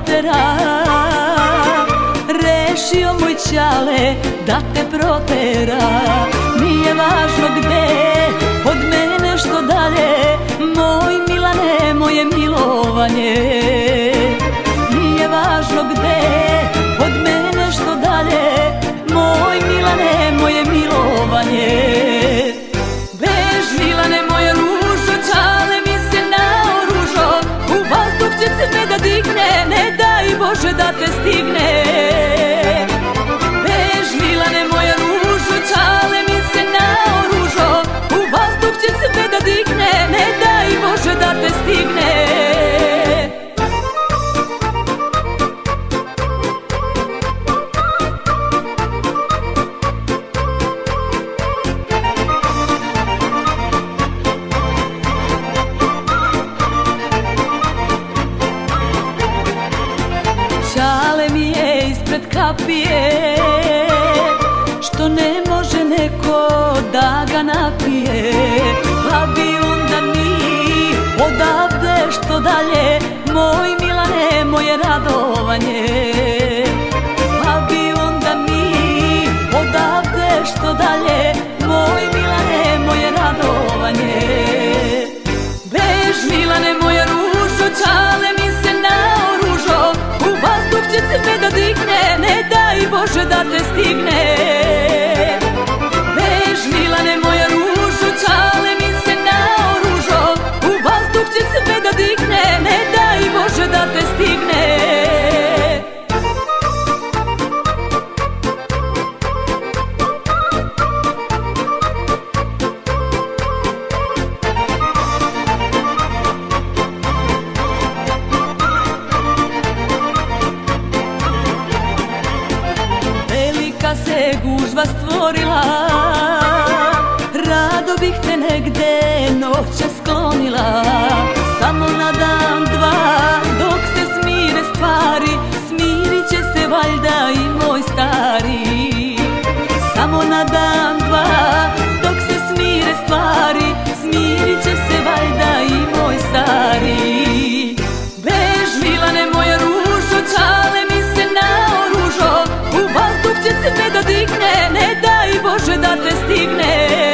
protera. Rešio moj ćale da te protera. Nije važno gde, od mene što dalje, moj Milane, moje milovanje. Nije važno gde, od mene što dalje, moj Milane, moje milovanje. Bež Milane, moja ružo, ćale mi se naoružo, u vazduh će se me da digne, ne daj Bože da te stigne. Bež Milane, moja ružo, ćale mi se naoružo, u vazduh će se me da digne, ne daj Bože da te stigne. Ćale mi je ispred kapije, što ne može neko da ga napije, pa bi onda mi odavde što dalje, moj Milane, moje radovanje. Pa bi onda mi odavde što dalje, moj Milane, moje radovanje. Bež Milane, moja ružo, ćale mi se naoružo, u vazduh će se me da digne, ne daj Bože da te stigne. Bež Milane, moja ružo, ćale mi se naoružo, u vazduh će se me da digne, ne daj Bože da te stigne. Se gužva stvorila, rado bih te negde noće sklonila. Samo na dan, dva, dok se smire stvari, smirit će se valjda i moj stari. Samo na dan, dva, dok se smire stvari, smirit će se valjda i moj stari. Bež Milane, moja ružo, ćale mi se naoružo, u vazduh će se me da digne, ne daj Bože da te stigne.